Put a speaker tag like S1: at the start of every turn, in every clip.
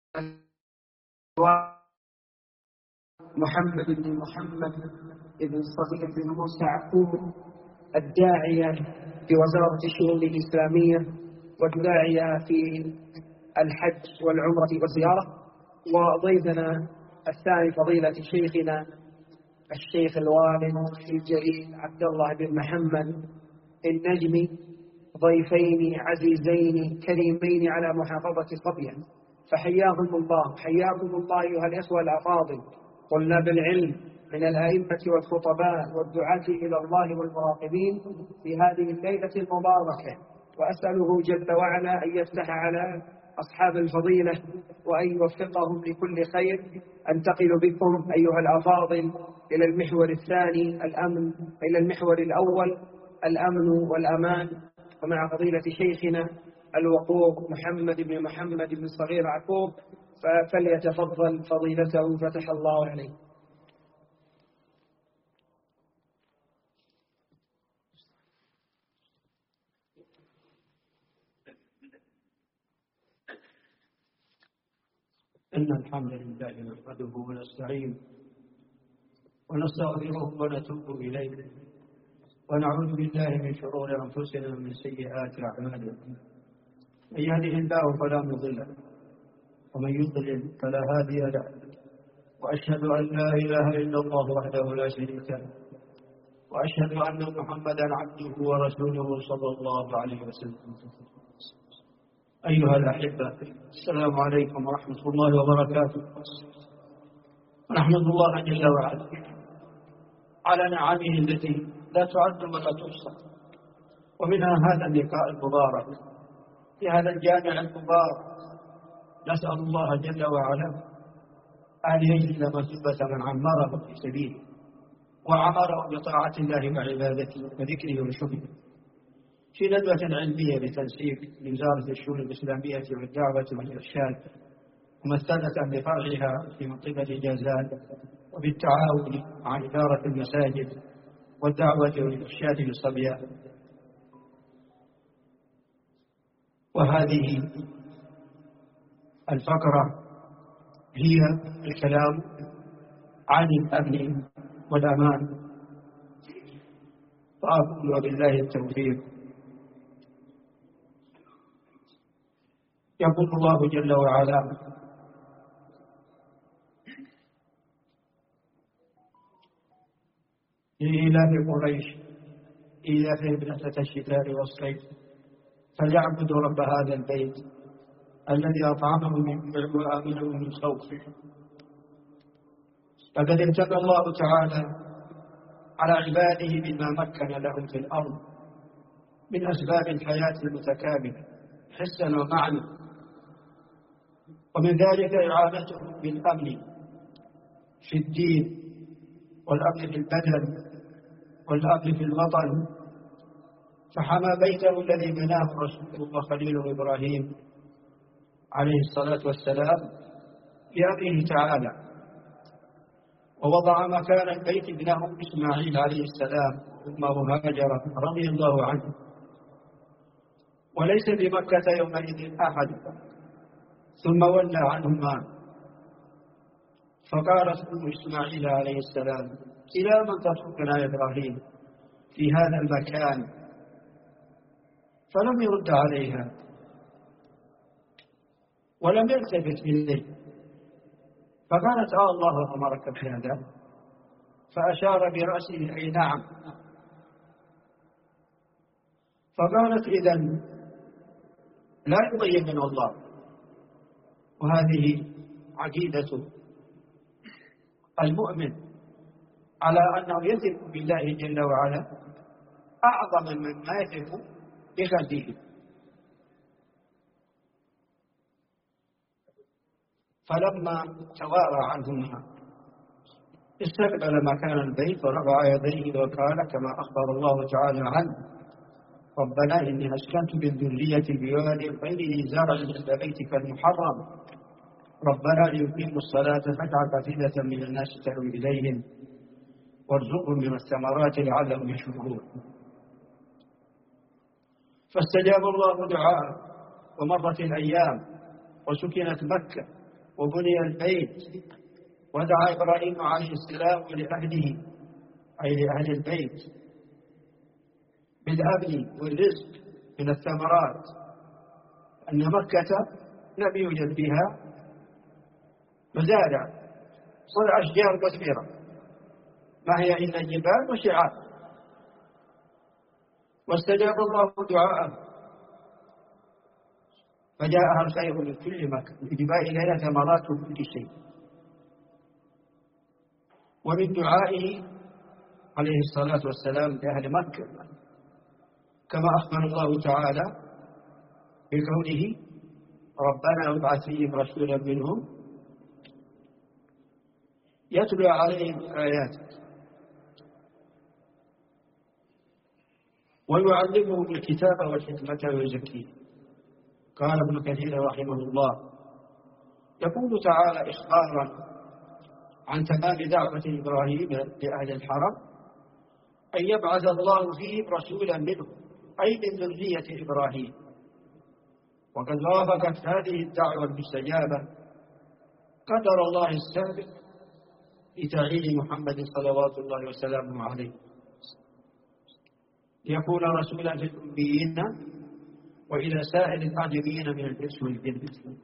S1: محمد بن محمد بن صغير بن موسى عقوب، الداعية في وزارة الشؤون الإسلامية والداعية في الحج والعمرة والزيارة. وضيفنا الثاني فضيلة شيخنا الشيخ الوالد الجليل عبد الله بن محمد النجمي، ضيفين عزيزين كريمين على محافظة صبية، فحياكم الله. حياكم الله أيها الإخوة الأفاضل طلاب العلم من الأئمة والخطباء والدعاة إلى الله والمراقبين في هذه الليلة المباركة، وأسأله جل وعلا أن يفتح على أصحاب الفضيلة وأن يوفقهم لكل خير. أنتقل بكم أيها الأفاضل إلى المحور الثاني، الأمن، إلى المحور الأول الأمن والأمان، ومع فضيلة شيخنا الوقور محمد بن محمد بن صغير عقوب، فليتفضل فضيلته فتح الله عليه.
S2: إن الحمد لله نحمده ونستعينه ونستغفره ونتوب إليه ونعوذ بالله من شرور أنفسنا ومن سيئات أعمالنا. من يهده الله فلا مضل له ومن يضلل فلا هادي له، وأشهد أن لا إله إلا الله وحده لا شريك له، وأشهد أن محمدا عبده ورسوله صلى الله عليه وسلم. أيها الأحبة، السلام عليكم ورحمة الله وبركاته. نحمد الله جل وعلا على نعمه التي لا تعد ولا تحصى، ومنها هذا اللقاء المبارك في هذا الجامع المبارك. نسأل الله جل وعلا أن يجزل مثوبة من عمره في سبيله وعمره بطاعة الله وعبادته وذكره وشكره، في ندوة علمية بتنسيق لوزارة الشؤون الإسلامية والدعوة والإرشاد، ممثلة بفرعها في منطقة جازان، وبالتعاون مع إدارة المساجد والدعوة والإرشاد للصبيان. وهذه الفقرة هي الكلام عن الأمن والأمان، فأقول وبالله التوفيق. يقول الله جل وعلا: لإيلاف قريش إيلافهم رحلة الشتاء والصيف فليعبدوا رب هذا البيت الذي أطعمهم من جوع وآمنهم من خوف. فقد امتن الله تعالى على عباده بما مكن لهم في الأرض من أسباب الحياة المتكاملة حسا ومعنى، ومن ذلك إعانتهم بالأمن في الدين، والأمن في البدن، والأمن في الوطن. فحمى بيته الذي بناه رسوله وخليله إبراهيم عليه الصلاة والسلام بأمره تعالى، ووضع مكان البيت ابنه إسماعيل عليه السلام ثم هاجر رضي الله عنه. وليس بمكة يومئذ أحد، ثم ولى عنهما، فقالت أم إسماعيل عليه السلام: إلى من تتركنا يا إبراهيم في هذا المكان؟ فلم يرد عليها ولم يلتفت إليه، فقالت: الله أمرك بهذا؟ فأشار برأسه أي نعم. فقالت: إذن لا يضيمن الله. وهذه عقيدة المؤمن على أنه يثق بالله جل وعلا أعظم مما يثق بخلقه. فلما توارى عنهما استقبل مكان البيت ورفع يديه وقال كما أخبر الله تعالى عنه: ربنا إني أسكنت بالذرية بواد غير ذي زرع عند بيتك المحرم ربنا ليقيموا الصلاة فاجعل أفئدة من الناس تهوي إليهم وارزقهم من الثمرات لعلهم يشكرون. فاستجاب الله دعاءه، ومرت الأيام وسكنت مكة وبني البيت، ودعا إبراهيم عليه السلام لأهله أي لأهل البيت بالأمن والرزق من الثمرات، أن مكة لم يوجد فيها مزارع ولا أشجار مثمرة، ما هي إلا جبال وشعاب. واستجاب الله دعاءه فجاءها الخير من كل مكان، الجبال إليها ثمرات من كل شيء. ومن دعائه عليه الصلاة والسلام لأهل مكة كما أخبر الله تعالى بقوله ربنا ابعث فيهم رسولا منهم يتلو عليهم آياتك ويعلمهم الكتاب والحكمة ويزكيهم. قال ابن كثير رحمه الله يقول تعالى إخبارا عن تمام دعوة إبراهيم لأهل الحرم أن يبعث الله فيهم رسولا منهم أي من ذرية إبراهيم. وقد وافقت هذه الدعوة المستجابة قدر الله السابق لتعيين محمد صلوات الله وسلامه عليه ليكون رسولا في الأميين وإلى سائر الأعجميين من الإنس والجن.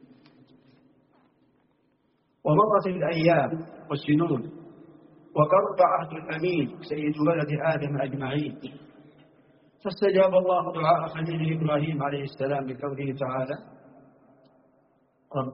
S2: ومضت الأيام والسنون وقرب عهد الأمين سيد ولد آدم أجمعين، فاستجاب الله دعاء خليله إبراهيم عليه السلام بقوله تعالى رب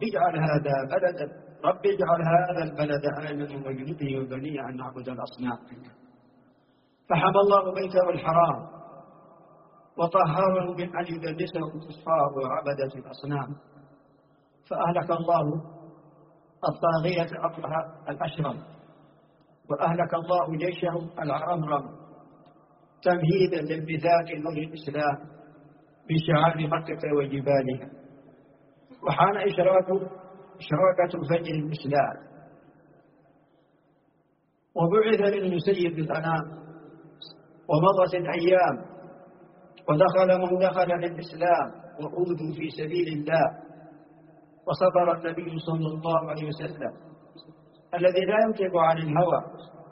S2: اجعل هذا البلد آمنا واجنبني وبني أن نعبد الأصنام. فحمى الله بيته الحرام وطهره من أن يدنسه الكفار وعبدة الأصنام، فأهلك الله الطاغية أطلها الأشرم، وأهلك الله جيشه العرمرم تمهيدا لانبثاق نور الإسلام بشعاب مكة وجبالها. وحان إشراقة فجر الإسلام وبعث منه سيد الأنام. ومضت الأيام ودخل من دخل للإسلام وأوذوا في سبيل الله، وصبر النبي صلى الله عليه وسلم الذي لا ينطق عن الهوى،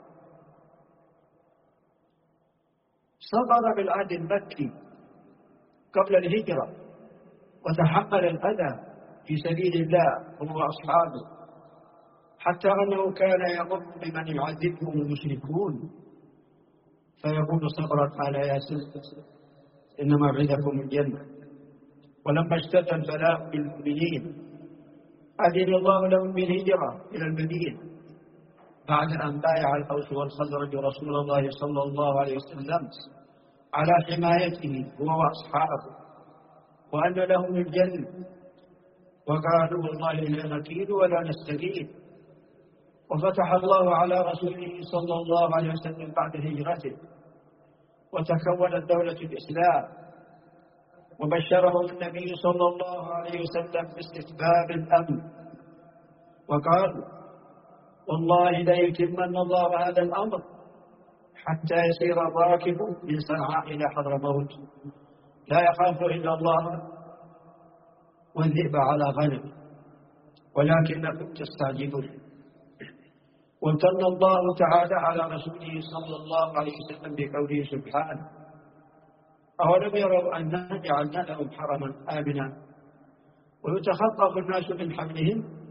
S2: صبر بالعهد المكي قبل الهجرة وتحمل الأذى في سبيل الله هو وأصحابه، حتى أنه كان يمر بمن يعذبهم المشركون فيقول صبرا على ياسر إن موعدكم الجنة. ولما اشتد البلاء بالمؤمنين أذن الله لهم بالهجرة إلى المدينة بعد أن بايع الأوس والخزرج رسول الله صلى الله عليه وسلم على حمايته هو وأصحابه وأن لهم الجنة، وقالوا والله لا نكيد ولا نستكيد. وفتح الله على رسوله صلى الله عليه وسلم بعد هجرته وتكونت دولة الإسلام، وبشرهم النبي صلى الله عليه وسلم باستتباب الأمن وقال والله لا يتمن الله هذا الأمر حتى يسير الراكب من صنعاء إلى حضرموت لا يخاف إلا الله والذئب على غنم ولكنكم تستعجبون. وامتن الله تعالى على رسوله صلى الله عليه وسلم بقوله سبحانه أولم يروا أننا جعلنا لهم حرما آمنا ويتخطف الناس من حولهم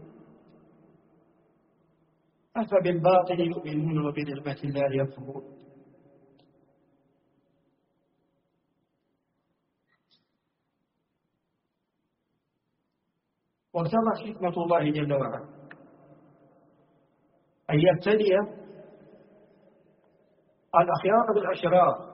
S2: أفبالباطل يؤمنون وبنعمة الله يكفرون. واقتضت حكمة الله جل وعلا أن يبتلي الأخيار بالأشرار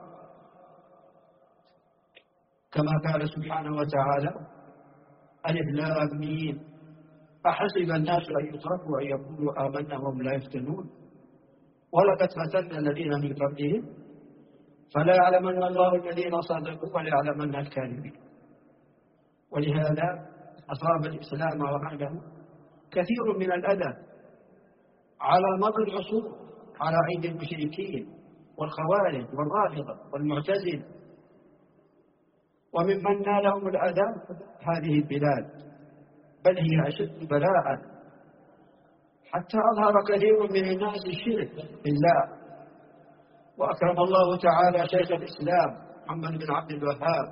S2: كما قال سبحانه وتعالى ألف لام ميم أحسب الناس أن يتركوا أن يقولوا آمنا وهم لا يفتنون ولقد فتنا الذين من قبلهم فلا يعلمن الله الذين صدقوا ولا يعلمن الكاذبين. ولهذا أصاب الإسلام وأهله كثير من الأذى على مر العصور على أيدي المشركين والخوارج والرافضة والمعتزلة، وممن نالهم الأذى هذه البلاد، بل هي أشد بلاء حتى أظهر كثير من الناس الشرك بالله. وأكرم الله تعالى شيخ الإسلام محمد بن عبد الوهاب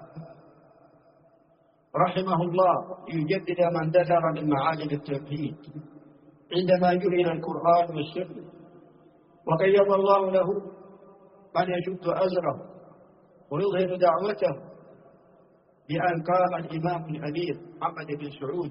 S2: رحمه الله يجدد من دثر من معالم التوحيد عندما جري القرآن والسنة، وقيض الله له من يشد أزره ويظهر دعوته، بأن قام الإمام الأمير محمد بن سعود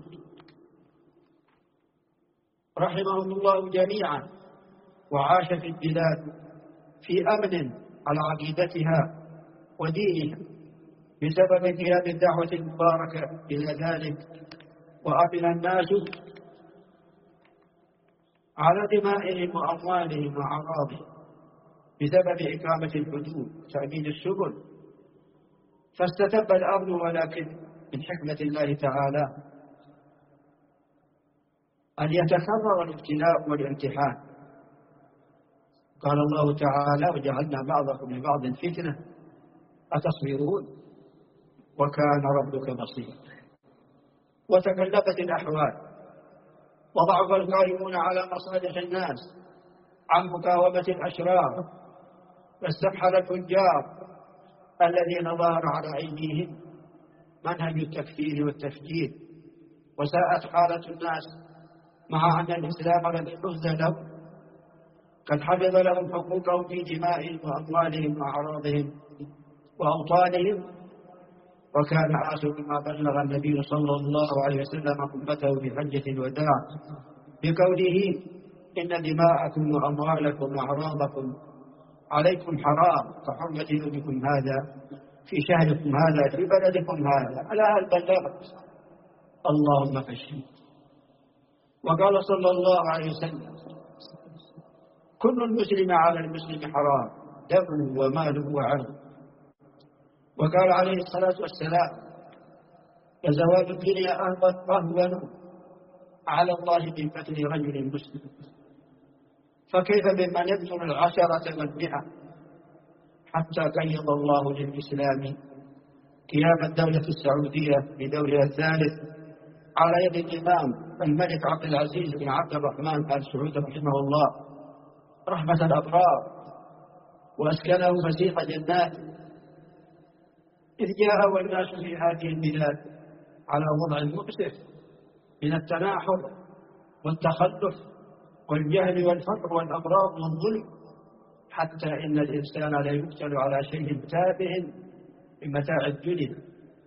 S2: رحمهم الله جميعا وعاش في البلاد في أمن على عقيدتها ودينها بسبب قيام الدعوة المباركة إلى ذلك، وأمن الناس على دمائهم وأموالهم وأعراضهم بسبب إقامة الحدود وتأمين السبل، فاستتب الأمن، ولكن من حكمة الله تعالى أن يتكرر الابتلاء والامتحان. قال الله تعالى: وجعلنا بعضكم لبعض فتنة أتصبرون وكان ربك بصيرا. وتكلفت الأحوال وضعف القائمون على مصالح الناس عن مقاومة الأشرار، فاستبحل الفجار الذين ظهر على أيديهم منهج التكفير والتفجير، وساءت حالة الناس مع أن الإسلام الذي حفظ لهم قد حفظ لهم حقوقهم في دمائهم وأموالهم وأعراضهم وأوطانهم. وكان آخر ما بلغ النبي صلى الله عليه وسلم أمته في حجة الوداع بقوله: إن دماءكم وأموالكم وأعراضكم عليكم حرام كحرمة يومكم هذا في شهركم هذا في بلدكم هذا. ألا هل بلغت؟ اللهم فاشهد. وقال صلى الله عليه وسلم: كل المسلم على المسلم حرام دمه وماله وعرضه. وقال عليه الصلاة والسلام: فزواج الدنيا أهون على الله من قتل رجل مسلم. فكيف بمن يقتل 10 و100؟ حتى قيض الله للإسلام قيام الدولة السعودية بدورها الثالث على يد الإمام الملك عبد العزيز بن عبد الرحمن آل سعود رحمه الله رحمة الأبرار، وأسكنه فسيح جنات، إذ جاء والناس في هذه البلاد على وضع مؤسف من التناحر والتخلف والجهل والفقر والأمراض والظلم، حتى إن الإنسان لا يقتل على شيء تافه من متاع الدنيا.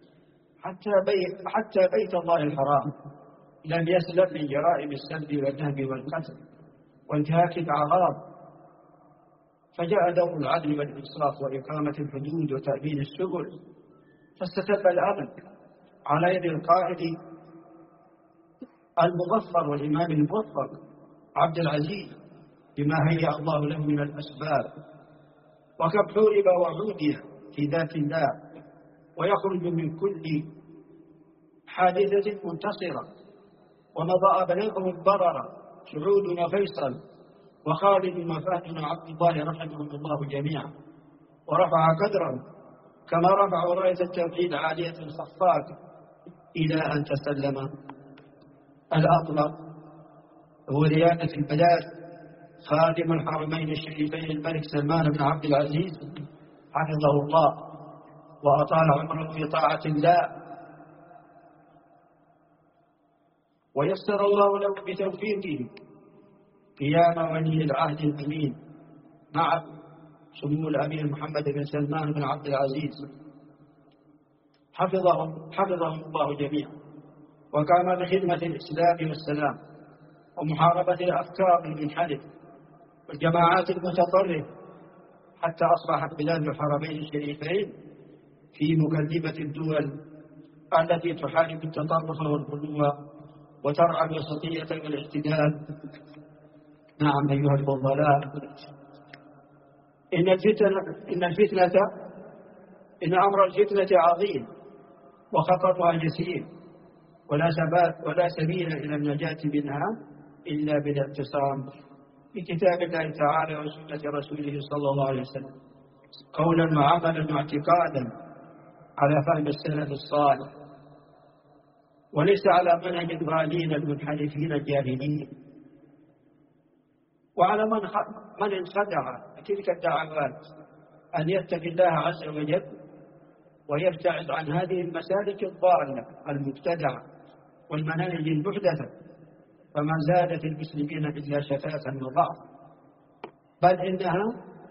S2: حتى بيت الله الحرام لم يسلم من جرائم السلب والنهب والقتل وانتهاك الأعراض. فجاء دور العدل والإنصاف وإقامة الحدود وتأمين السبل، فاستتب الأمن على يد القائد المظفر والإمام الموفق عبد العزيز بما هيأ الله له من الأسباب. وكم حورب وعودي في ذات الله ويخرج من كل حادثة منتصرة، ومضى أبنائهم البررة سعود وفيصل وخالد وفهد وعبد الله رحمهم الله جميعا، ورفع قدرهم كما رفعوا راية التوحيد عالية الخفاق، إلى أن تسلم الأطلق هو ريادة البلاد خادم الحرمين الشريفين الملك سلمان بن عبد العزيز حفظه الله وأطال عمره في طاعة الله، ويسر الله له بتوفيقه قيام ولي العهد الأمين مع سمو الأمير محمد بن سلمان بن عبد العزيز حفظهم الله جميعا، وقام بخدمة الإسلام والسلام ومحاربة الأفكار المنحرفة والجماعات المتطرفة، حتى أصبحت بلاد الحرمين الشريفين في مقدمة الدول التي تحارب التطرف والغلو وترعى الوسطية والاعتدال. نعم أيها الفضلاء، إن أمر الفتنة عظيم وخطرها جسيم، ولا سبيل إلى النجاة منها إلا بالاعتصام بكتاب الله تعالى وسنة رسوله صلى الله عليه وسلم قولا وعملا واعتقادا على فهم السلف الصالح، وليس على منهج الغالين المنحرفين الجاهلين. وعلى من انخدع تلك الدعوات أن يتقي الله عز وجل ويبتعد عن هذه المسالك الضالة المبتدعة والمناهج المحدثة، فما زادت المسلمين إلا شتاتا وضعفا، بل إنها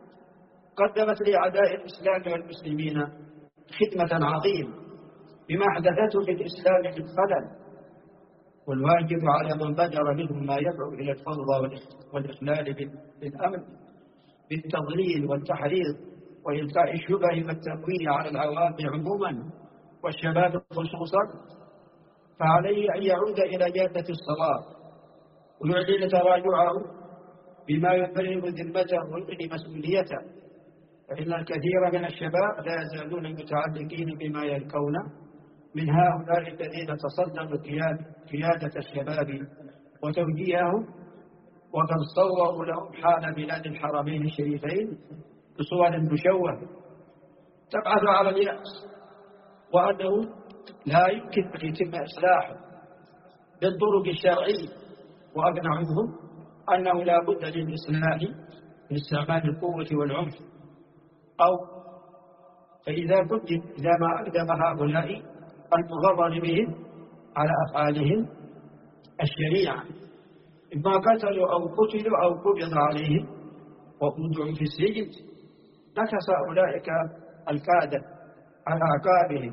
S2: قدمت لأعداء الإسلام والمسلمين خدمة عظيمة بما أحدثته في الإسلام من خلل. والواجب على من بدر منهم ما يدعو إلى الفوضى والإخلال بالأمن بالتضليل والتحريض وإلقاء الشبه والتمويل على العوام عموما والشباب خصوصا، فعليه أن يعود إلى جادة الصواب ويعلن تراجعه بما يبرر ذمته ويغني مسؤوليته، فإن الكثير من الشباب لا يزالون متعلقين بما يلقون من هؤلاء الذين تصدروا قيادة الشباب وتوجيههم، وقد صوروا لهم حال بلاد الحرمين الشريفين بصور مشوهة تبعث على اليأس، وأنه لا يمكن أن يتم إصلاحه بالطرق الشرعية، وأقنعوهم أنه لا بد للإصلاح من استعمال القوة والعنف، أو فإذا ما أقدم هؤلاء المغرر بهم على أفعالهم الشريعة إما قتلوا أو قتلوا أو قبض عليهم وأودعوا في السجن، نكس أولئك القادة على أعقابهم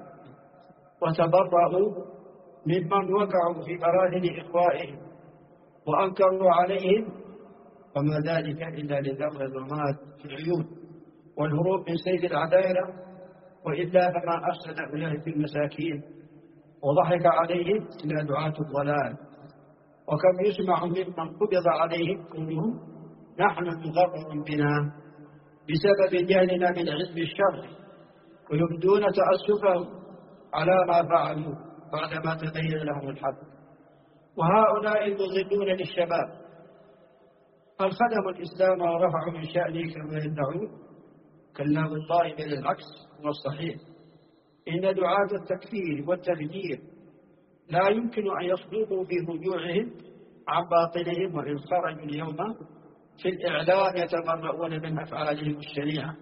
S2: وتبرأوا ممن وقعوا في براهن إخوائهم وأنكروا عليهم، وما ذلك إلا لذر الرماد في العيون والهروب من سيف العدالة، وإلا فما أفسد أولئك المساكين وضحك عليهم إلى دعاة الضلال. وكم يسمع ممن قبض عليهم كلهم نحن مغرر بنا بسبب جهلنا من علم الشر، ويبدون تأسفهم على ما فعلوا بعدما تبين لهم الحق. وهؤلاء المضلون للشباب قد خدموا الإسلام ورفعوا من شأنه كما يدعون، كلام الله من العكس والصحيح. إن دعاة التكفير والتفجير لا يمكن أن يصدقوا في رجوعهم عن باطلهم، وإن خرجوا اليوم في الإعلام يتبرؤون من أفعالهم الشريعة،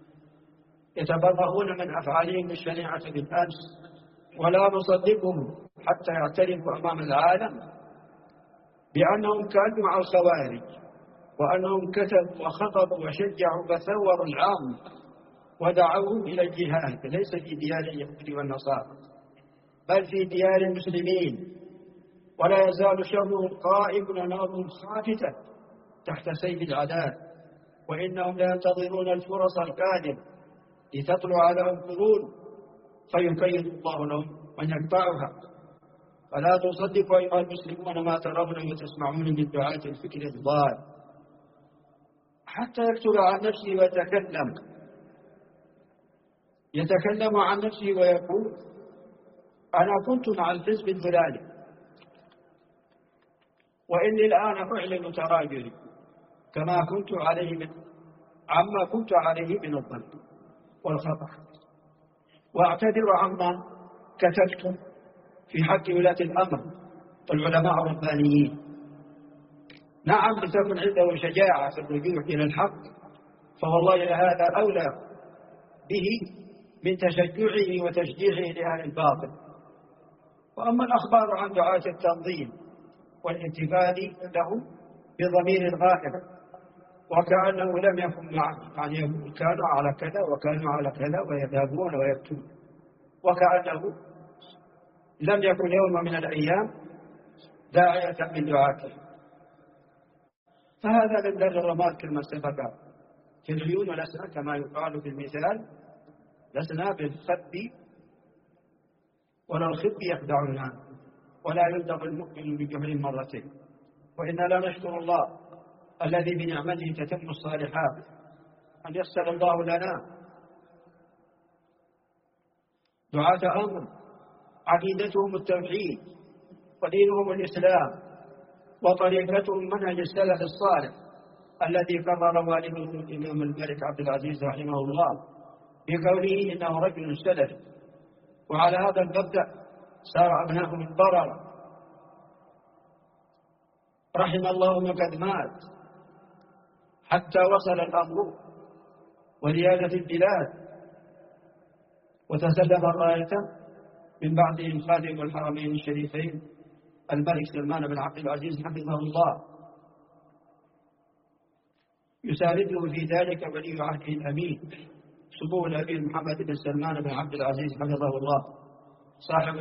S2: يتبرؤون من أفعالهم الشريعة بالأمس، ولا نصدقهم حتى يعترفوا أمام العالم بأنهم كانوا مع الخوارج، وأنهم كتبوا وخطبوا وشجعوا وثوروا العام ودعوهم إلى الجهاد، ليس في ديار اليهود والنصارى بل في ديار المسلمين، ولا يزال شرهم قائم ونارهم خافتة تحت سيف العداء، وإنهم لا ينتظرون الفرص القادمة لتطلع عليهم قرون فيقيد الله لهم من يقطعها. فلا تصدقوا أيها المسلمون ما ترون وتسمعون من دعاة الفكر الضال، حتى يكتب عن نفسه يتكلم عن نفسه ويقول أنا كنت مع الحزب الفلاني وإني الآن أعلن تراجعي عما كنت عليه من الظلم والخطأ، وأعتذر عما كتبت في حق ولاة الأمر والعلماء الربانيين. نعم، لتكن عنده شجاعة في الرجوع إلى الحق، فوالله هذا أولى به من تشجعه وتشجيعه لأهل الباطل. وأما الأخبار عن دعاة التنظيم والانتفاذ لهم بضمير الغائب وكأنه لم يكن معه، يعني كانوا على كذا وكانوا على كذا ويذهبون ويكتبون، وكأنه لم يكن يوم من الأيام داعية من دعاته، فهذا من در الرماد كما سبق في العيون، ولسنا كما يقال في المثال لسنا بالخب ولا الخب يخدعنا، ولا يلدغ المؤمن بجهل مرتين. وإنا لا نشكر الله الذي بنعمته تتم الصالحات أن يسر الله لنا دعاة أمر عقيدتهم التوحيد ودينهم الإسلام وطريقتهم منهج السلف الصالح الذي قرر والده الإمام الملك عبد العزيز رحمه الله بقوله إنه رجل سلف. وعلى هذا المبدأ سار أبنائهم البررة رحم الله من قد مات حتى وصل الأمر وريادة البلاد، وتسلم الراية من بعدهم خادم الحرمين الشريفين الملك سلمان بن عبد العزيز حفظه الله، يسانده في ذلك ولي عهده الأمين سمو الأمير محمد بن سلمان بن عبد العزيز حفظه الله، صاحب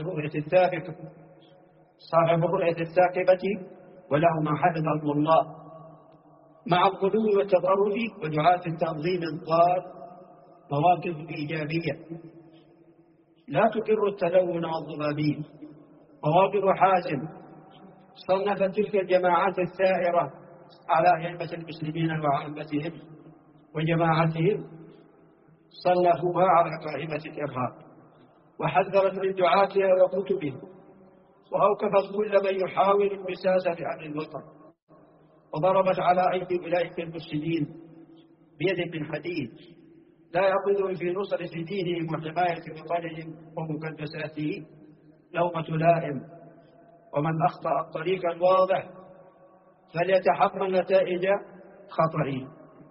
S2: الرؤية الثاقبة وله ما حفظه الله، مع الغلو والتطرف ودعاة التنظيم الضار مواقف إيجابية لا تقر التلون والضبابية، مواقف حازم صنفت تلك الجماعات الثائرة على أئمة المسلمين وعامتهم وجماعتهم، صنفوها على قائمة الإرهاب، وحذرت من دعاتها وكتبهم، وأوقفت كل من يحاول المساس بأمر الوطن، وضربت على أيدي أولئك المفسدين بيد من حديد لا يأخذهم في نصرة دينهم وحماية وطنهم ومقدساته لومة لائم، ومن أخطأ الطريق الواضح فليتحمل نتائج خطئه.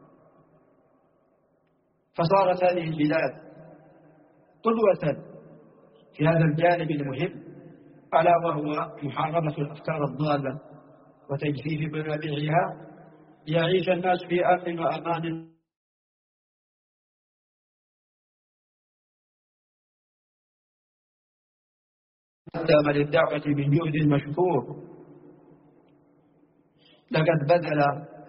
S2: فصارت هذه البلاد قدوة في هذا الجانب المهم، ألا وهو محاربة الأفكار الضالة وتجفيف منابعها ليعيش الناس في أمن وأمان. قدم للدعوة من جهد مشكور، لقد بذل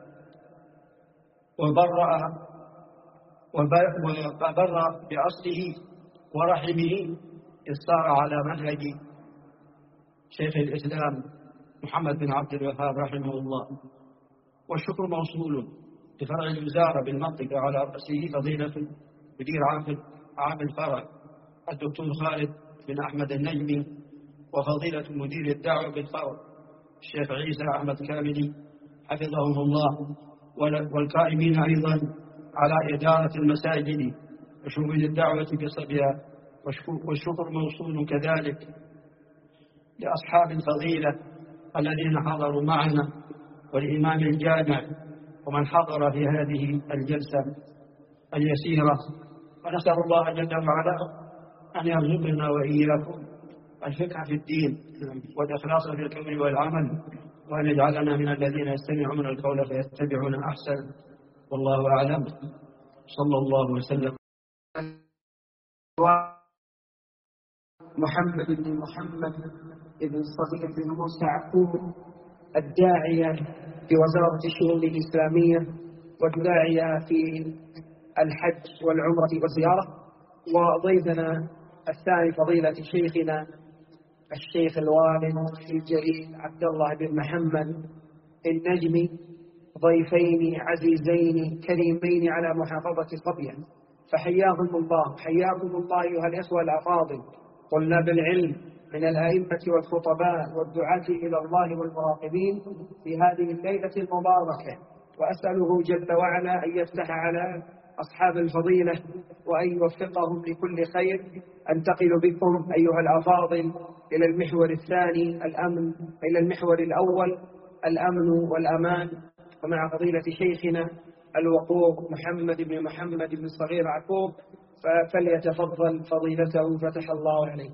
S2: وبرأ بأصله ورحمه إذ صار على منهج شيخ الإسلام محمد بن عبد الوهاب رحمه الله. والشكر موصول لفرع الوزارة بالمنطقة على رأسه فضيلة مدير عام الفرع الدكتور خالد بن أحمد النجمي، وفضيلة مدير الدعوة بالفرع الشيخ عيسى أحمد كاملي حفظهم الله، والقائمين أيضا على إدارة المساجد وشؤون الدعوة بصبيها. والشكر موصول كذلك لأصحاب الفضيلة الذين حضروا معنا، والإمام الجامع، ومن حضر في هذه الجلسة اليسيرة، ونسأل الله جل وعلا أن يرزقنا وإياكم الفقه في الدين والإخلاص في القول والعمل، وأن يجعلنا من الذين يستمعون القول فيتبعون أحسن، والله أعلم. صلى الله وسلم.
S1: محمد بن محمد بن صديق بن موسى عقوب، الداعية في وزارة الشؤون الإسلامية والداعية في الحج والعمرة والزيارة. وضيفنا الثاني فضيلة شيخنا الشيخ الوالد الجليل عبد الله بن محمد النجمي، ضيفين عزيزين كريمين على محافظة صبية، فحياكم الله. حياكم الله أيها الإخوة الأفاضل طلاب العلم من الأئمة والخطباء والدعاة إلى الله والمراقبين في هذه الليلة المباركة، وأسأله جل وعلا أن يفتح على أصحاب الفضيلة وأن يوفقهم لكل خير. أنتقل بكم أيها الأفاضل إلى المحور الثاني الأمن، إلى المحور الأول الأمن والأمان، ومع فضيلة شيخنا الوقور محمد بن محمد بن صغير عقوب، فليتفضل فضيلته فتح الله عليه.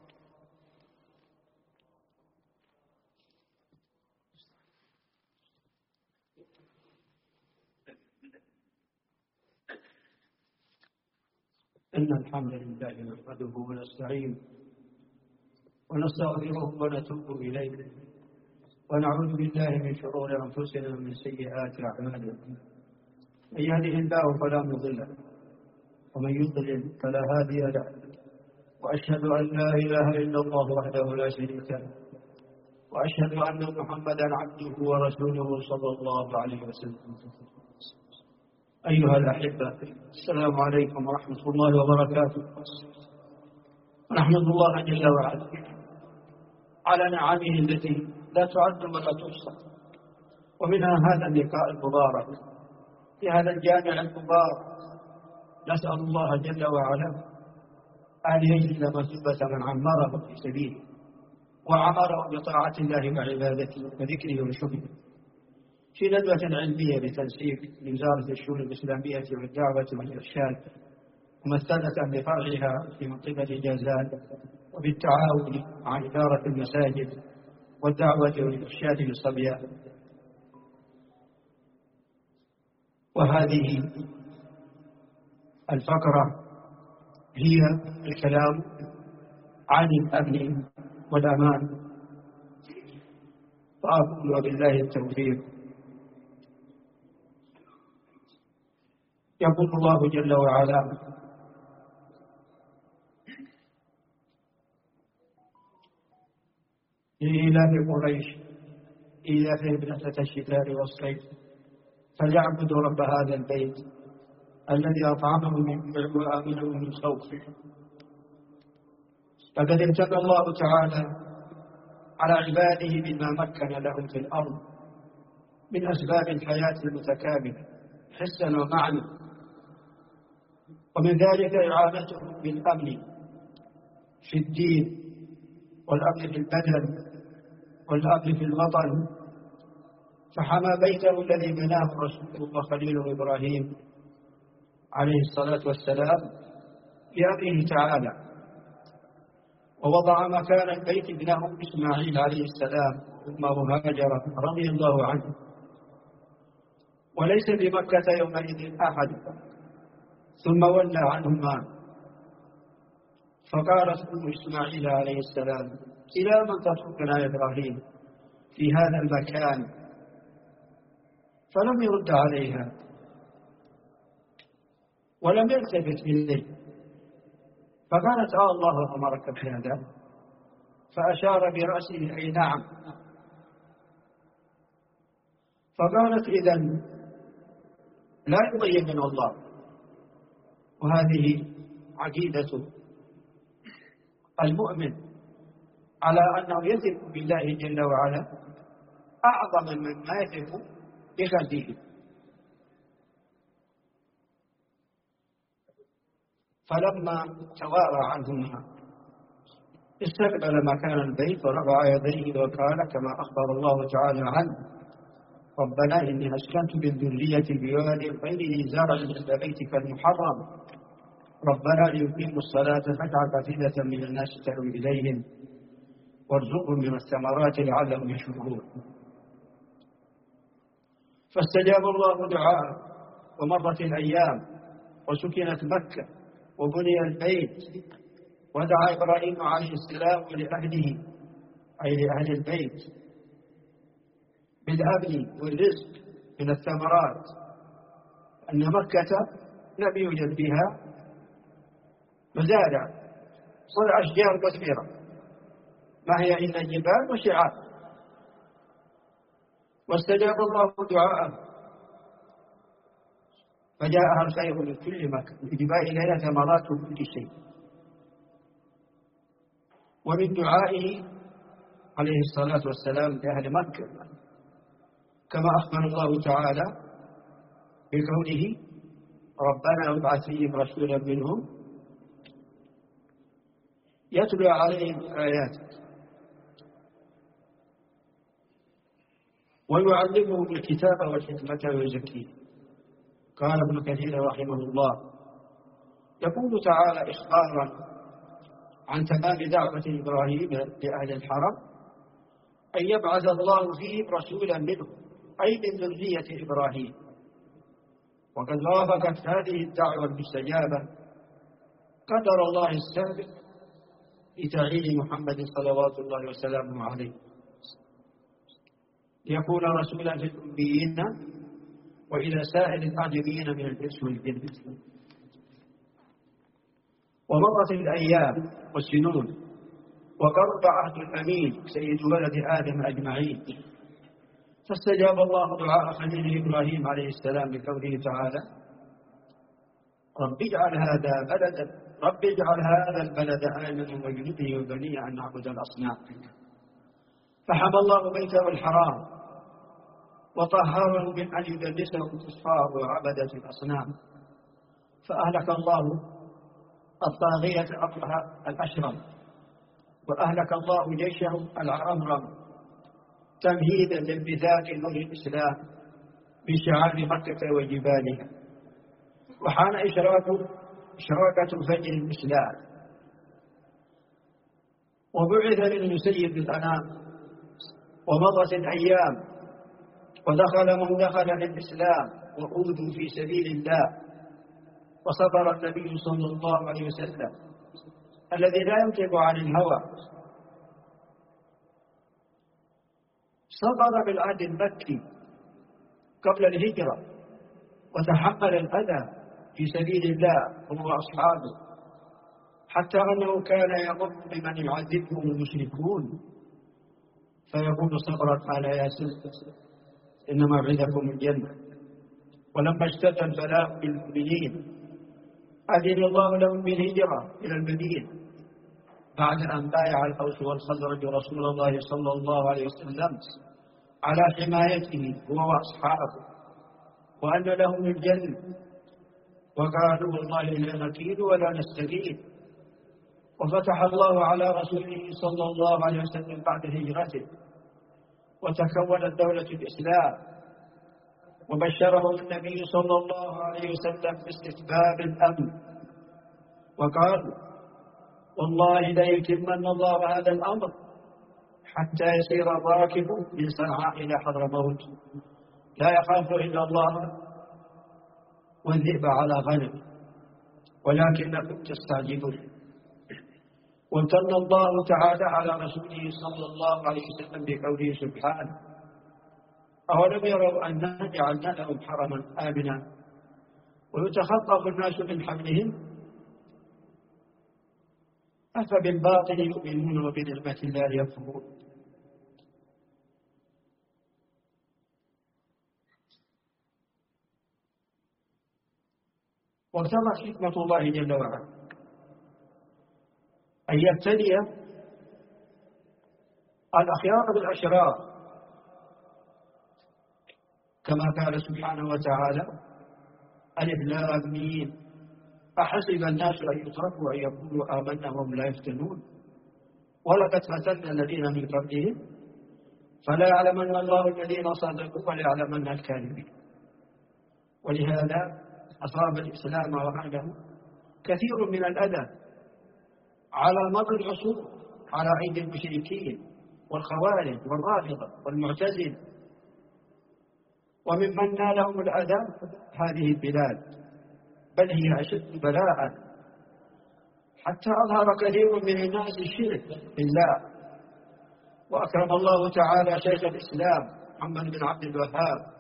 S2: إن الحمد لله نحمده ونستعينه ونستغفره ونتوب إليه، ونعوذ بالله من شرور أنفسنا ومن سيئات أعمالنا. من يهده الله فلا مضل له، ومن يضلل فلا هادي له، وأشهد أن لا إله إلا الله وحده لا شريك له، وأشهد أن محمدا عبده ورسوله صلى الله عليه وسلم. أيها الأحبة، السلام عليكم ورحمة الله وبركاته. نحمد الله جل وعلا على نعمه التي لا تعد ولا تحصى، ومنها هذا اللقاء المبارك في هذا الجامع المبارك. نسأل الله جل وعلا أن يجزل مثوبة من عمره في سبيله وعمره بطاعة الله وعبادته وذكره وشكره. في ندوة علمية بتنسيق لوزارة الشؤون الإسلامية والدعوة والإرشاد ممثلة بفرعها في منطقة جازان، وبالتعاون مع إدارة المساجد والدعوة والإرشاد للصبيان. وهذه الفقرة هي الكلام عن الأمن والأمان. فأقول وبالله التوفيق. يقول الله جل وعلا: لإيلاف قريش إيلافهم رحلة الشتاء والصيف فليعبدوا رب هذا البيت الذي أطعمهم من جوع وآمنهم من خوف. فقد امتن الله تعالى على عباده بما مكن لهم في الأرض من أسباب الحياة المتكاملة حسا ومعنى، ومن ذلك إعانتهم بالأمن في الدين، والأمن في البدن، والأمن في الوطن. فحمى بيته الذي بناه رسوله وخليله إبراهيم عليه الصلاة والسلام بأمره تعالى، ووضع مكان البيت ابنه إسماعيل عليه السلام ثم هاجر رضي الله عنه. وليس بمكة يومئذ أحد، ثم ولى عنهما. فقالت أم إسماعيل عليه السلام: إلى من تتركنا يا إبراهيم في هذا المكان؟ فلم يرد عليها ولم يلتفت إليه. فقالت: الله أمرك بهذا؟ فأشار برأسه أي نعم. فقالت: إذن لا يضيقنا الله. وهذه عقيدة المؤمن على أنه يثق بالله جل وعلا أعظم مما يثق بغيره. فلما توارى عنهما استقبل مكان البيت ورفع يديه وقال كما أخبر الله تعالى عنه: ربنا إني أسكنت بالذرية بواد غير ذي زرع عند بيتك المحرم ربنا ليقيموا الصلاة فاجعل أفئدة من الناس تهوي إليهم وارزقهم من الثمرات لعلهم يشكرون. فاستجاب الله دعاءه، ومرت الأيام وسكنت مكة وبني البيت، ودعا إبراهيم عليه السلام لأهله أي لأهل البيت بالأمن والرزق من الثمرات، أن مكة لم يوجد فيها مزارع ولا أشجار كثيرة، ما هي إلا جبال وشعاب. واستجاب الله دعاءه فجاءها الخير من كل مكان، الجبال إليها ثمرات من كل شيء. ومن دعائه عليه الصلاة والسلام لأهل مكة كما أخبر الله تعالى بقوله: ربنا ابعث فيهم رسولا منهم يتلو عليهم آياتك ويعلمهم الكتاب والحكمة ويزكيهم. قال ابن كثير رحمه الله: يقول تعالى إخبارا عن تمام دعوة إبراهيم لأهل الحرم أن يبعث الله فيهم رسولا منهم أي من ذرية إبراهيم. وقد وافقت هذه الدعوة المستجابة قدر الله السابق لتعيين محمد صلوات الله وسلامه عليه ليكون رسولا في الأميين وإلى سائر الأعجميين من الإنس والجن. ومضت الأيام والسنون وقرب عهد الأمين سيد ولد آدم أجمعين، فاستجاب الله دعاء خليله إبراهيم عليه السلام بقوله تعالى: رب اجعل هذا البلد آمنا واجنبني وبني أن نعبد الأصنام. فحمى الله بيته الحرام وطهره من أن يدنسه الكفار وعبدة الأصنام، فأهلك الله الطاغية أطلها الأشرم، وأهلك الله جيشه العرمرم تمهيدا لانبثاق نور الإسلام بشعاب مكة وجبالها. وحان إشراقة فجر الإسلام، وبعث من سيد الأنام، ومضت الأيام ودخل من دخل في الإسلام وأوذوا في سبيل الله، وصبر النبي صلى الله عليه وسلم الذي لا ينطق عن الهوى، صبر بالعهد المكي قبل الهجرة، وتحمل الأذى في سبيل الله هو وأصحابه، حتى أنه كان يمر بمن يعذبهم المشركون فيقول صبرا على ياسر إن موعدكم الجنة. ولما اشتد البلاء بالمؤمنين أذن الله لهم بالهجرة إلى المدينة بعد أن بايع الأوس والخزرج رسول الله صلى الله عليه وسلم على حمايته هو وأصحابه، وأن لهم الجنة، وقالوا والله لا نكيد ولا نستكيد. وفتح الله على رسوله صلى الله عليه وسلم بعد هجرته، وتكونت دولة الإسلام، وبشره النبي صلى الله عليه وسلم باستتباب الأمن، وقال والله لا يتمن الله هذا الأمر حتى يسير الراكب من صنعاء إلى حضرموت لا يخاف إلا الله والذئب على غنم ولكنكم تستعجلون. وامتن الله تعالى على رسوله صلى الله عليه وسلم بقوله سبحانه أولم يروا أنا جعلنا لهم حرما آمنا ويتخطف الناس من حولهم أفبالباطل يؤمنون وبنعمة الله يكفرون. واقتضت حكمة الله جل وعلا أن يبتلي الأخيار بالأشرار، كما قال سبحانه وتعالى ألف لام ميم أحسب الناس أن يتركوا أن يقولوا آمنا وهم لا يفتنون ولقد فتنا الذين من قبلهم فلا يعلمن الله الذين صدقوا ولا يعلمن الكاذبين. ولهذا أصاب الإسلام وأهله كثير من الأذى على مر العصور على أيدي المشركين والخوارج والرافضة والمعتزلة، وممن نالهم الأذى هذه البلاد، بل هي أشد بلاء، حتى أظهر كثير من الناس الشرك بالله. وأكرم الله تعالى شيخ الإسلام محمد بن عبد الوهاب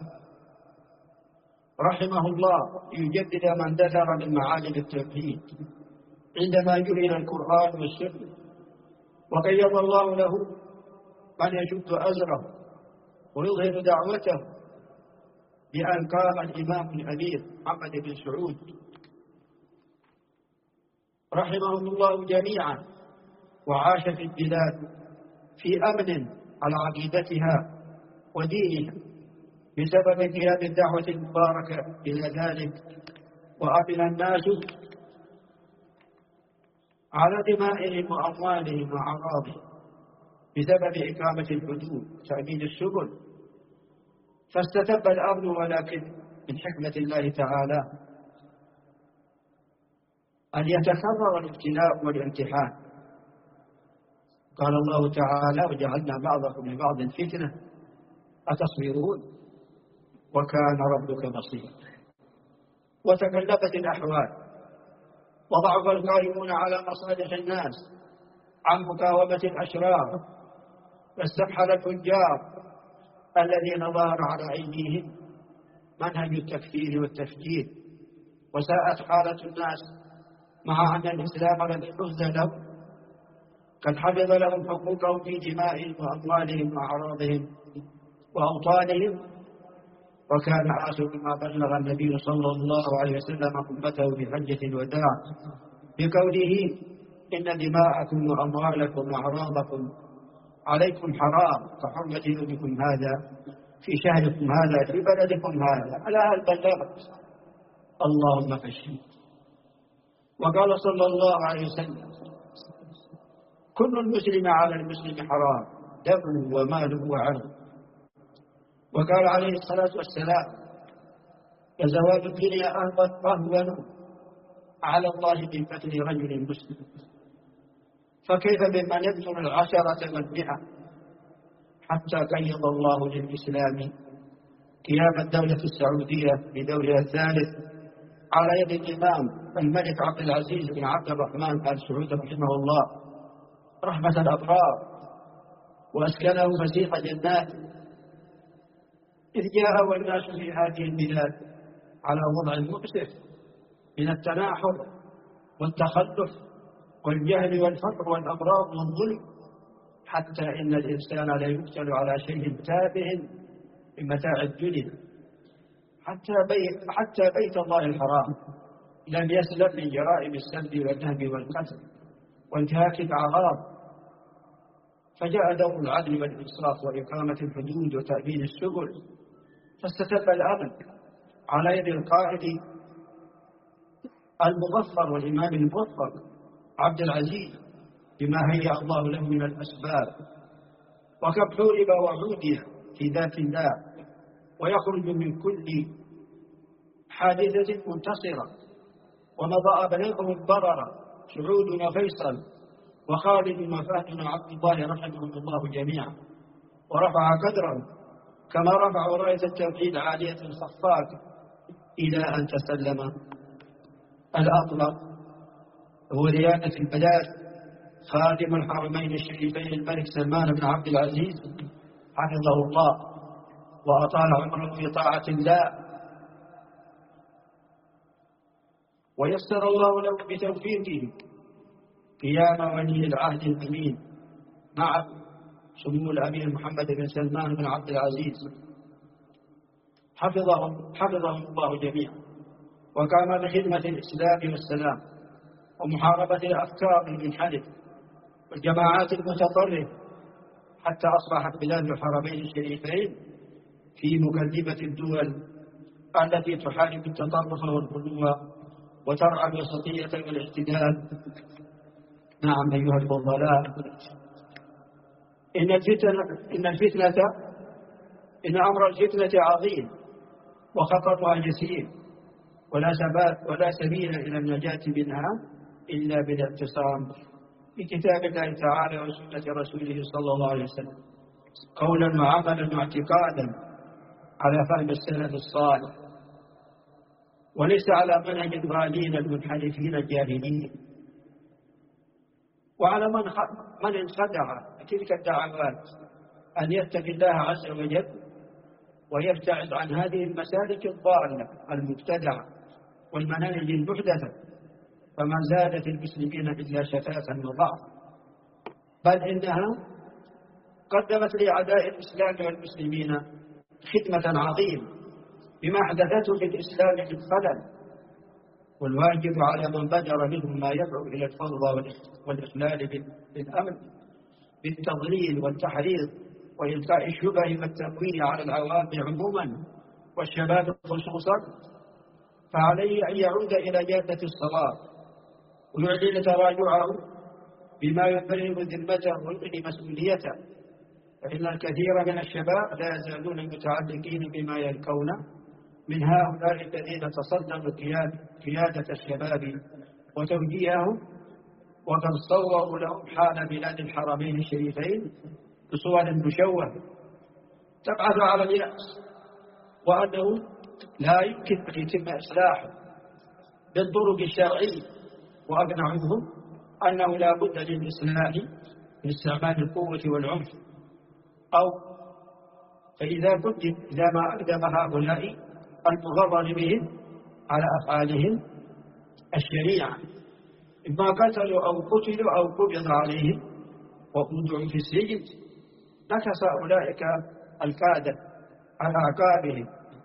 S2: رحمه الله يجدد من دثر من معالم التوحيد عندما جري القرآن والسنة، وقيض الله له من يشد أزره ويظهر دعوته بأن قام الإمام الأمير محمد بن سعود رحمهم الله جميعا وعاش في البلاد في أمن على عقيدتها ودينها بسبب قيام الدعوة المباركة إلى ذلك، وأمن الناس على دمائهم وأموالهم وأعراضهم بسبب إقامة الحدود وتأمين السبل، فاستتب الأمن، ولكن من حكمة الله تعالى أن يتكرر الابتلاء والامتحان. قال الله تعالى وجعلنا بعضكم لبعض فتنة أتصبرون وكان ربك بصيرا. وتكلفت الأحوال وضعف القائمون على مصالح الناس عن مقاومة الأشرار، واستبحل الفجار الذين ظهر على أيديهم منهج التكفير والتفجير، وساءت حالة الناس مع أن الإسلام الذي حفظ لهم قد حفظ لهم حقوقهم في دمائهم وأموالهم وأعراضهم وأوطانهم. وكان آخر ما بلغ النبي صلى الله عليه وسلم أمته في حجة الوداع بقوله إن دماءكم وأموالكم وأعراضكم عليكم حرام كحرمة يومكم هذا في شهركم هذا في بلدكم هذا. على هل بلغت؟ اللهم فاشهد. وقال صلى الله عليه وسلم كل المسلم على المسلم حرام دمه وماله وعرضه. وقال عليه الصلاة والسلام فزوال الدنيا أهون على الله من قتل رجل مسلم، فكيف بمن يقتل 10 و100؟ حتى قيض الله للإسلام قيام الدولة السعودية بدورها الثالث على يد الإمام الملك عبد العزيز بن عبد الرحمن آل سعود رحمه الله رحمة الأبرار، وأسكنه فسيح جنات، إذ جاء والناس في هذه البلاد على وضع مؤسف من التناحر والتخلف والجهل والفقر والأمراض والظلم، حتى إن الإنسان لا يقتل على شيء تافه من متاع الدنيا. حتى بيت الله الحرام لم يسلم من جرائم السلب والنهب والقتل وانتهاك الأعراض، فجاء دور العدل والإنصاف وإقامة الحدود وتأمين السبل، فاستتب الأمن على يد القائد المظفر والإمام الموفق عبد العزيز بما هيأ الله له من الأسباب، وكم حورب وعودي في ذات الله ويخرج من كل حادثة منتصرة، ومضى أبنائه البررة سعود وفيصل وخالد وفهد وعبد الله رحمهم الله جميعا، ورفع قدرهم كما رفعوا راية التوحيد عالية الخفاق، إلى أن تسلم الأطلق هو ريادة البلاد خادم الحرمين الشريفين الملك سلمان بن عبد العزيز حفظه الله وأطال عمره في طاعة الله، ويسر الله له بتوفيقه قيام ولي العهد الأمين مع سمو الأمير محمد بن سلمان بن عبد العزيز حفظهم الله جميعا، وقام بخدمة الإسلام والسلام ومحاربة الأفكار المنحرفة والجماعات المتطرفة، حتى أصبحت بلاد الحرمين الشريفين في مقدمة الدول التي تحارب التطرف والغلو وترعى الوسطية والاعتدال. نعم أيها الفضلاء، إن أمر الفتنة عظيم وخطرها جسيم، ولا سبيل إلى النجاة منها إلا بالاعتصام بكتاب الله تعالى وسنة رسوله صلى الله عليه وسلم قولا وعملا واعتقادا على فهم السلف الصالح، وليس على منهج الضالين المنحرفين الجاهلين، وعلى من انخدع تلك الدعوات أن يتقي الله عز وجل ويبتعد عن هذه المسالك الضالة المبتدعة والمناهج المحدثة، فما زادت المسلمين إلا شتاتا وضعفا، بل إنها قدمت لأعداء الإسلام والمسلمين خدمة عظيمة بما أحدثته في الإسلام من خلل، والواجب على من بدر منهم ما يدعو إلى الفوضى والإخلال بالأمن بالتضليل والتحريض وإلقاء الشبه والتمويل على العوام عموما والشباب خصوصا، فعليه أن يعود إلى جادة الصواب ويعلن تراجعه بما يبرر ذمته ويغني مسؤوليته، فإن الكثير من الشباب لا يزالون متعلقين بما يلقون من هؤلاء الذين تصدروا قيادة الشباب وتوجيههم، وقد صوروا لهم حال بلاد الحرمين الشريفين بصور مشوهة تبعث على اليأس، وأنه لا يمكن أن يتم إصلاحه بالطرق الشرعية، وأقنعوهم أنه لا بد للإصلاح من استعمال القوة والعنف، أو فإذا ما أقدم هؤلاء المغرر بهم على أفعالهم الشريعة، إما قتلوا أو قتلوا أو قبض عليهم وأودعوا في السجن، نكس أولئك القادة على أعقابهم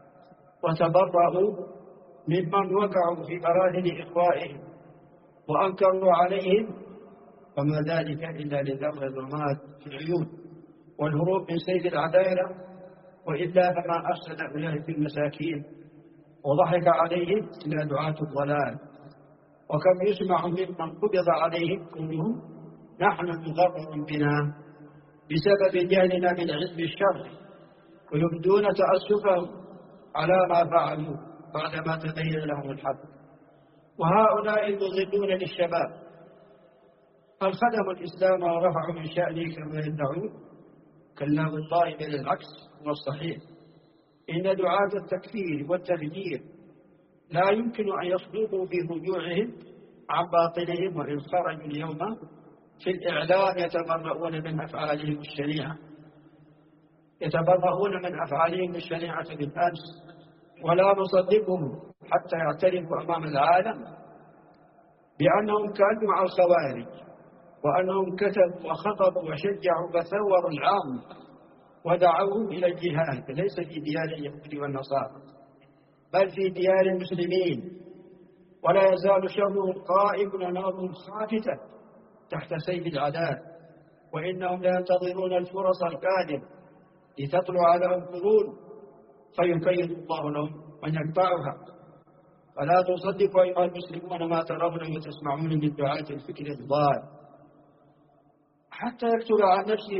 S2: وتبرأوا ممن وقعوا في براهن إخوائهم وأنكروا عليهم، وما ذلك إلا لذر الرماد في العيون والهروب من سيف العدالة، وإلا فما أفسد أولئك المساكين وضحك عليهم إلى دعاة الضلال، وكم يسمع ممن قبض عليهم كلهم نحن مغرر بنا بسبب جهلنا من علم الشر، ويبدون تأسفهم على ما فعلوا بعدما تبين لهم الحق. وهؤلاء المضلون للشباب هل خدموا الإسلام ورفعوا من شأنه كما يدعون؟ كلا والله، بل العكس هو الصحيح. إن دعاة التكفير والتفجير لا يمكن أن يصدقوا في رجوعهم عن باطلهم، وإن خرجوا اليوم في الإعلام يتبرؤون من أفعالهم الشنيعة، يتبرؤون من أفعالهم الشنيعة بالأمس، ولا نصدقهم حتى يعترفوا أمام العالم بأنهم كانوا مع الخوارج، وأنهم كتبوا وخطبوا وشجعوا وثوروا العام ودعوهم إلى الجهاد، ليس في ديار اليهود والنصارى بل في ديار المسلمين. ولا يزال شرهم قائم ونارهم خافتة تحت سيف العذاب، وإنهم لا ينتظرون الفرص القادمة لتطلع على القرون فيكيد الله لهم من يقطعها. فلا تصدقوا أيها المسلمون ما ترون وتسمعون من دعاة الفكر الضال، حتى يكتب عن نفسه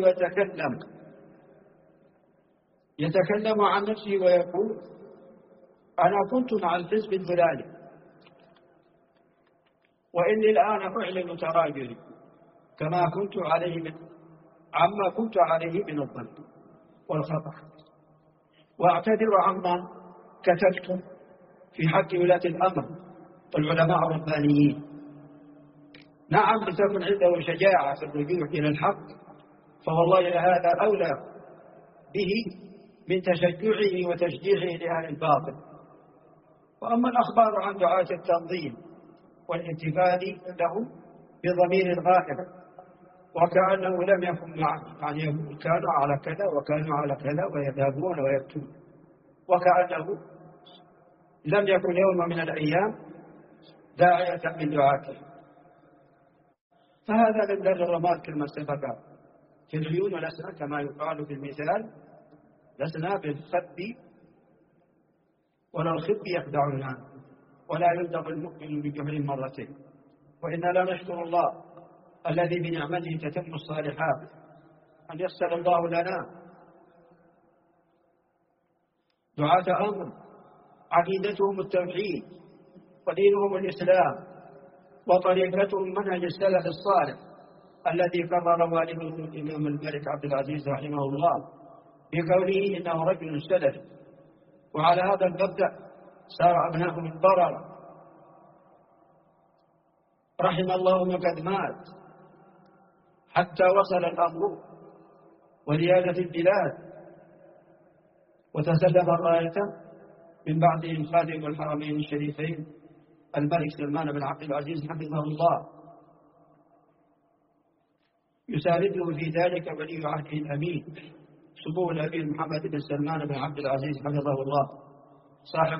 S2: يتكلم عن نفسه ويقول أنا كنت مع الحزب الفلاني، وإني الآن أعلن تراجعي عما كنت عليه من الظلم والخطأ، وأعتذر عما كتبت في حق ولاة الأمر والعلماء الربانيين. نعم، لتكن عنده شجاعة في الرجوع إلى الحق، فوالله هذا أولى به من تشجعه وتشجيعه لأهل الباطل. وأما الأخبار عن دعاة التنظيم والانتفاذ لهم بضمير الغائب وكأنه لم يكن معه، يعني كانوا على كذا وكانوا على كذا ويذهبون ويكتبون، وكأنه لم يكن يوم من الأيام داعية من دعاته. فهذا من در الرماد كما سبق في العيون، ولسنا كما يقال في المثال لسنا بالخب ولا الخب يخدعنا، ولا يلدغ المؤمن بجهل مرتين. وإنا لا نشكر الله الذي بنعمته تتم الصالحات أن يسر الله لنا دعاة أمر عقيدتهم التوحيد ودينهم الإسلام وطريقتهم منهج السلف الصالح الذي قرر والده الإمام الملك عبد العزيز رحمه الله بقوله إنه رجل سلف. وعلى هذا المبدأ سار أبنائهم البررة رحم الله من قد مات، حتى وصل الأمر وريادة البلاد وتسلم الراية من بعدهم خادم الحرمين الشريفين الملك سلمان بن عبد العزيز حفظه الله، يسانده في ذلك ولي عهده الأمين سمو الأمير محمد بن سلمان بن عبد العزيز حفظه الله، صاحب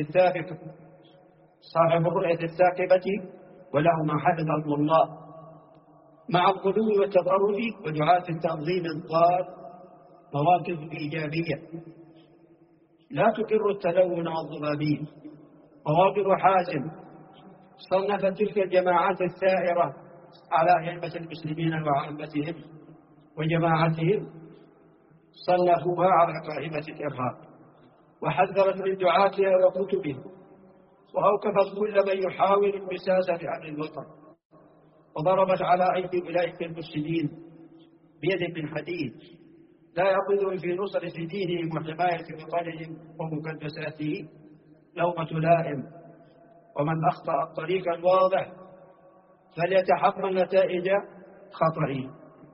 S2: الرؤية الثاقبة وله ما حفظه الله، مع الغلو والتطرف ودعاة التنظيم الضار مواقف إيجابية لا تقر التلون والضبابية، مواقف حازم صنفت تلك الجماعات الثائرة على أئمة المسلمين وعامتهم وجماعتهم، صنفوها على قائمة الإرهاب، وحذرت من دعاتها وكتبهم، وأوقفت كل من يحاول المساس في أمر الوطن، وضربت على أيدي أولئك المفسدين بيد من حديد لا يأخذهم في نصرة دينهم وحماية وطنهم ومقدساته لومة لائم. ومن أخطأ الطريق الواضح فليتحمل نتائج خطئه.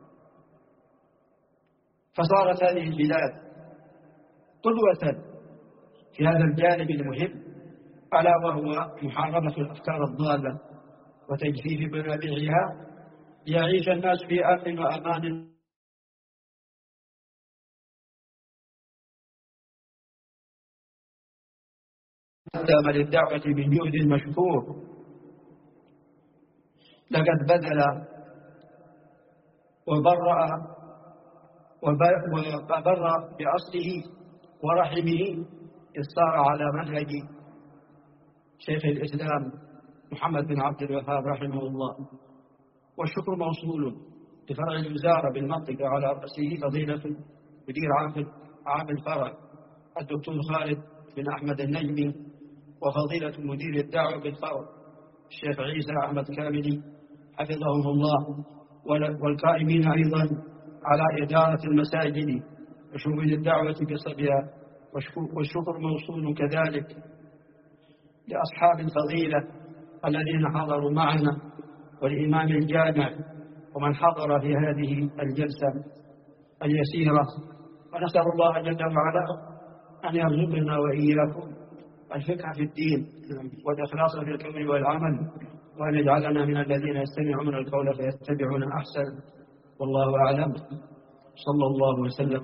S2: فصارت هذه البلاد قدوة في هذا الجانب المهم، ألا وهو محاربة الأفكار الضالة وتجفيف منابعها ليعيش الناس في أمن وأمان. قدم للدعوة من جهد مشكور، لقد بذل وبرأ بأصله ورحمه إذ صار على منهج شيخ الإسلام محمد بن عبد الوهاب رحمه الله. والشكر موصول لفرع الوزارة بالمنطقة على رأسه فضيلة مدير عام الفرع الدكتور خالد بن أحمد النجمي وفضيلة مدير الدعوة بالفرع الشيخ عيسى أحمد كاملي حفظهم الله، والقائمين أيضا على إدارة المساجد وشؤون الدعوة بصبيها. والشكر موصول كذلك لأصحاب الفضيلة الذين حضروا معنا، والإمام الجامع، ومن حضر في هذه الجلسة اليسيرة. ونسأل الله جل وعلا أن يرزقنا وإياكم الفقه في الدين والإخلاص في القول والعمل، وأن يجعلنا من الذين يستمعون القول فيتبعون أحسن. والله أعلم. صلى الله وسلم